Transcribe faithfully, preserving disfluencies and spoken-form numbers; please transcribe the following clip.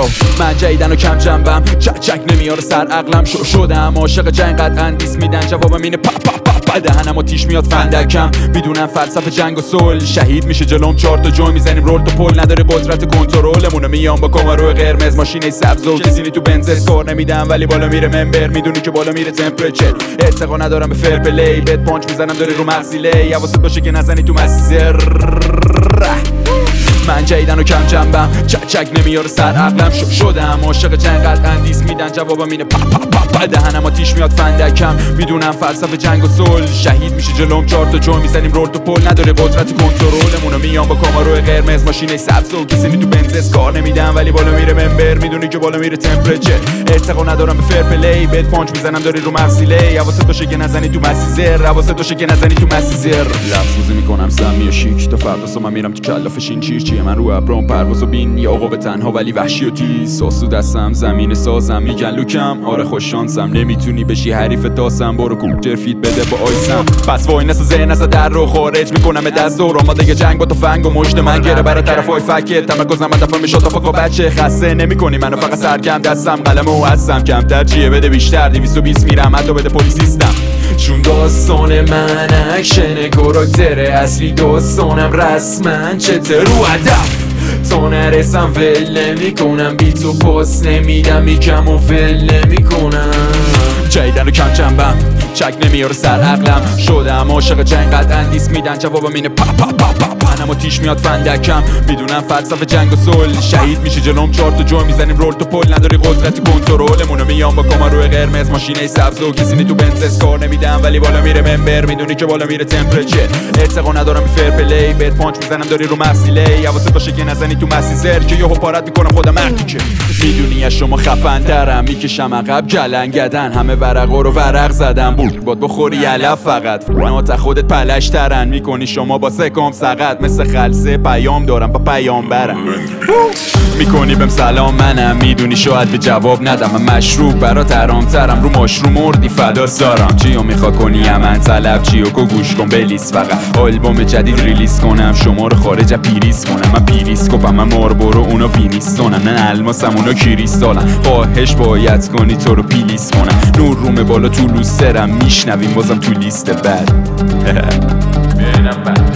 من جیدن و کم جنبم، چک چک نمیاره سر عقلم. شو شدم عاشق جنگ قطعا دیس میدن، جوابم اینه پا پا پا پا. دهنم و تیش میاد فندکم، میدونم فلسفه جنگ و صلح. شهید میشه جلوم چهار تا جو میزنیم رول تو پل. نداره قدرت کنترلمون، میام با کامارو قرمز ماشین سبز و کسینی تو بنز. کار نمیدم ولی بالا میره ممبر، میدونی که بالا میره تمپرچر. اتقا ندارم به فر پلی، بت پانچ میزنم داره رو مغزیله. حواست باشه که نزنی تو مسیر. من جیدن و کم جنبم، چک چک نمیاره سر عقلم. شو شدم عاشق جنگ قطعا دیس میدن، جوابم اینه پا پا پا پا. دهنم و تیش میاد فندکم، میدونم فلسفه جنگ و صلح. شهید میشه جلوم چهار تا جو میزنیم رول تو پل. نداره قدرت کنترلمون، میام با کامارو قرمز ماشین سبز و کسی تو بنز. کار نمیدم ولی بالا میره ممبر، میدونی که بالا میره تمپرچر. ارتقا ندارم به فر پلی، بت پانچ میزنم داری رو مغزیله. حواست باشه که نزنی تو مسیزر، حواست باشه که نزنی تو مسیزر. لفظوزی میکنم سمی و شیک تا فردا صبح میرم تو کلافشین. چیر چیه من رو ابرام پرواز و بین، یا آقا به تنها ولی وحشی و تیز. ساسو دستم زمین سازم، میگن لوکم آره خوش شانسم. نمیتونی بشی حریف تاسم، برو کوچر فیت بده با آیسم. پس وای نسا ذهن از در رو خارج میکنم به دست دور. آماده جنگ با تو فنگ و مشت من گره برای طرفای فکر. تمرکزم هدفم میشد تا فاکا بچه خسته نمیکنی منو، فقط سرگم دستم قلم و هستم. کمتر چیه بده بیشتر، دویست و بیست میرم حتی بده پلیسیستم. چون داستان من اکشن کاراکتر اصلی، داستانم رسما چته رو هدف. تا نرسم ول نمیکنم، بیت و پاس نمیدم یکم و ول نمیکنم. جیدن و کم جنبم، چک نمیاره سر عقلم. شدم عاشق جنگ قطعا دیس میدن، جوابم اینه پا پا پا پا. منم و تیش میاد فندکم، میدونم فلسفه جنگ و صلح. شهید میشه جلوم چهار تا جو میزنیم رول تو پل. نداری قدرت کنترلمون، میام با کامارو قرمز ماشین سبز و کسی تو بنز. کار نمیدم ولی بالا میره ممبر، میدونی که بالا میره تمپرچر. ارتقا ندارم به فر پلی، بت پانچ میزنم داری رو مغزیله. حواست باشه که نزنی تو مسیزر، که یهو پارت میکنم خودم مردی که میدونی از شما خفن ترم. میکشم عقب جلنگدن، همه ورقا رو ورق زدم. بود باد بخوری علف فقط نات خودت پلش ترن. میکنی شما با سکم سقط، مثل خلصه پیام دارم با پیامبرم. میکنی بهم سلام منم، میدونی شاید به جواب ندم. من مشروب برات حرام ترم، رو ماشروم مردی فدا سارم. چیو میخوا کنی من طلب چیو کو گوش کن بلیس. فقط آلبوم جدید ریلیز کنم، شما رو خارج پیریس کنم. من پیریسکوپم، من ماربورو اونا وینیستونم. نه الماسم اونا کریستالم. خواهش باید کنی تو رو پیلیس کنم. نور روم بالا تو لوسترم، میشنویم بازم تو لیست بعد. ببینم بعد